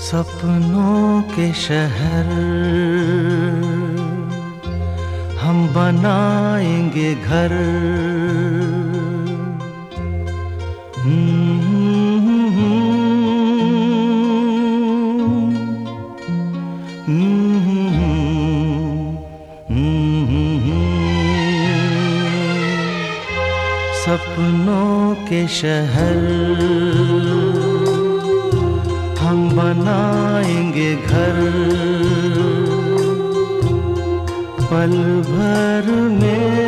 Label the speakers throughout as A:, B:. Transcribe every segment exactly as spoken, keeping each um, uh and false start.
A: सपनों के शहर हम बनाएंगे घर। सपनों के शहर हम बनाएंगे घर। पल भर में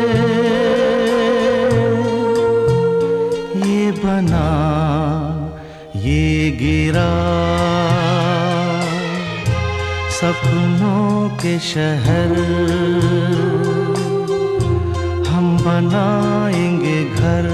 A: ये बना ये गिरा। सपनों के शहर हम बनाएंगे घर।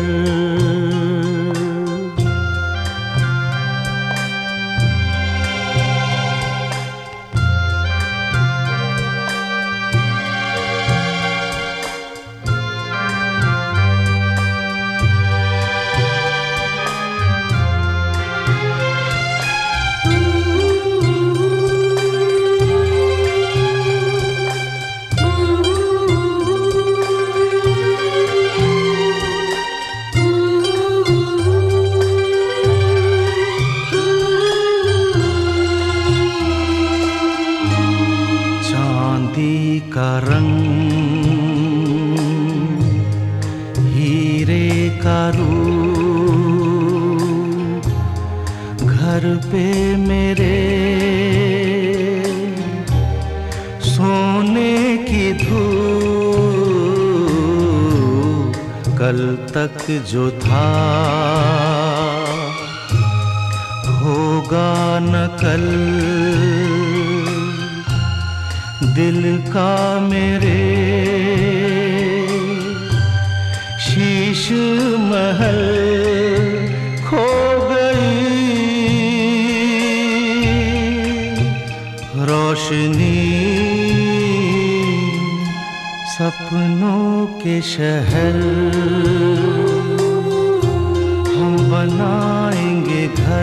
A: का रंग हीरे का रूप, घर पे मेरे सोने की धूप। कल तक जो था होगा न कल। दिल का मेरे शीश महल खो गई रोशनी। सपनों के शहर हम बनाएंगे घर।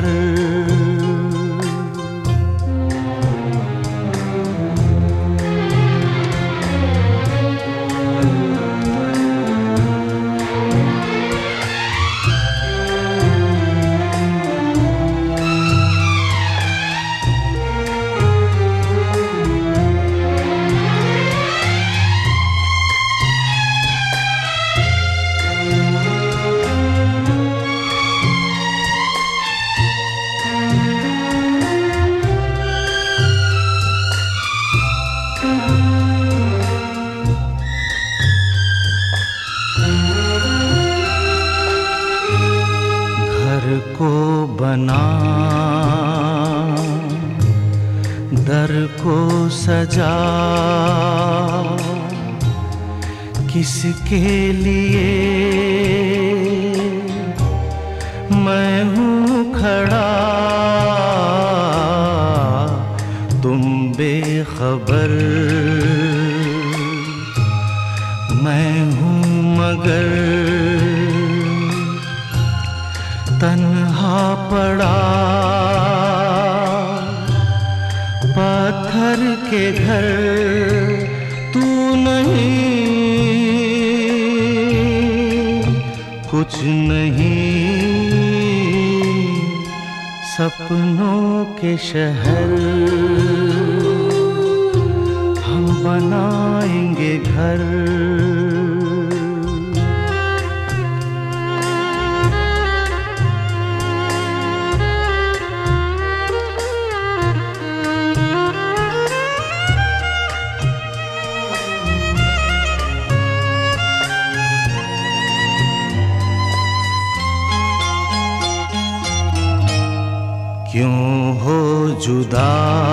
A: को बना दर को सजा, किसके लिए मैं हूँ खड़ा। तुम बेखबर मैं हूँ मगर तन्हा पड़ा। पत्थर के घर तू नहीं, कुछ नहीं। सपनों के शहर हम बनाएंगे घर। क्यों हो जुदा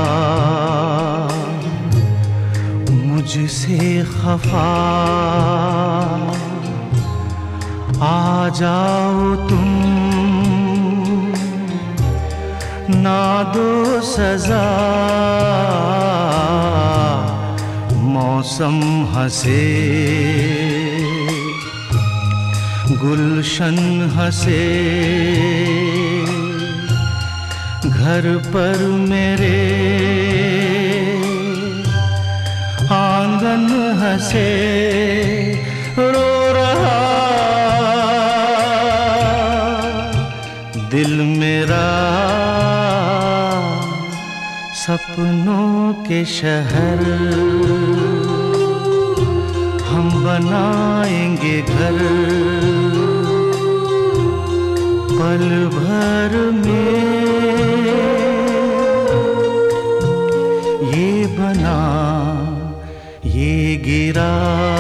A: मुझसे खफा, आ जाओ तुम ना दो सजा। मौसम हंसे गुलशन हंसे, घर पर मेरे आंगन हंसे रो रहा, दिल मेरा सपनों के शहर, हम बनाएंगे घर पल भर में। ये बना ये गिरा